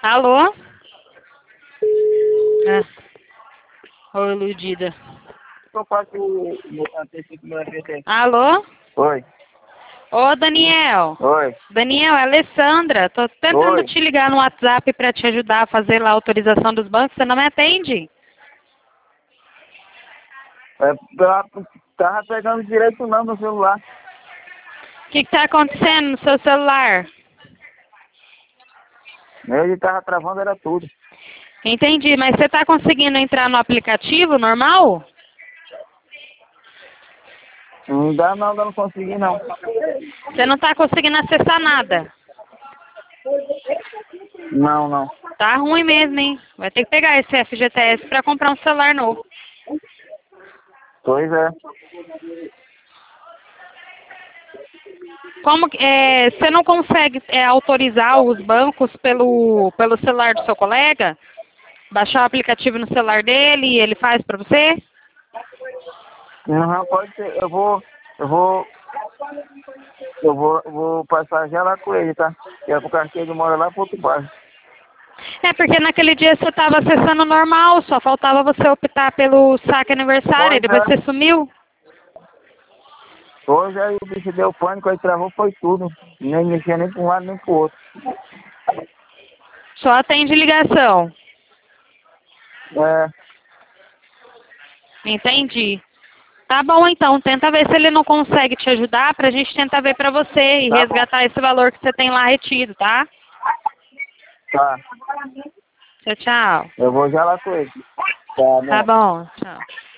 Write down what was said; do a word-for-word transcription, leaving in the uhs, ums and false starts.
Alô? É. Ô, iludida. Eu faço até cinco mil reais. Alô? Oi. Ô, Daniel. Oi. Daniel, é Alessandra. Tô tentando Oi. te ligar no WhatsApp pra te ajudar a fazer lá a autorização dos bancos. Você não me atende? É, pra, tava pegando direito não no celular. O que que tá acontecendo no seu celular? Ele tava travando, era tudo. Entendi, mas você tá conseguindo entrar no aplicativo normal? Não dá não, eu não consegui não. Você não tá conseguindo acessar nada. Não, não. Tá ruim mesmo, hein? Vai ter que pegar esse F G T S pra comprar um celular novo. Pois é. Como que- é, você não consegue é, autorizar os bancos pelo, pelo celular do seu colega? Baixar o aplicativo no celular dele e ele faz pra você? Não, pode ser. Eu vou. Eu vou. Eu vou, eu vou passar já lá com ele, tá? É porque ele mora lá pro outro bairro. É, porque naquele dia você estava acessando normal, só faltava você optar pelo saque aniversário, e Pois depois é. você sumiu. Hoje aí o bicho deu pânico, aí travou, foi tudo. Nem mexia nem pra um lado nem pro outro. Só atende ligação. É. Entendi. Tá bom então, tenta ver se ele não consegue te ajudar pra gente tentar ver pra você e Tá bom. resgatar esse valor que você tem lá retido, tá? Tá. Tchau, tchau. Eu vou já lá com ele. Tá, né? Tá bom, tchau.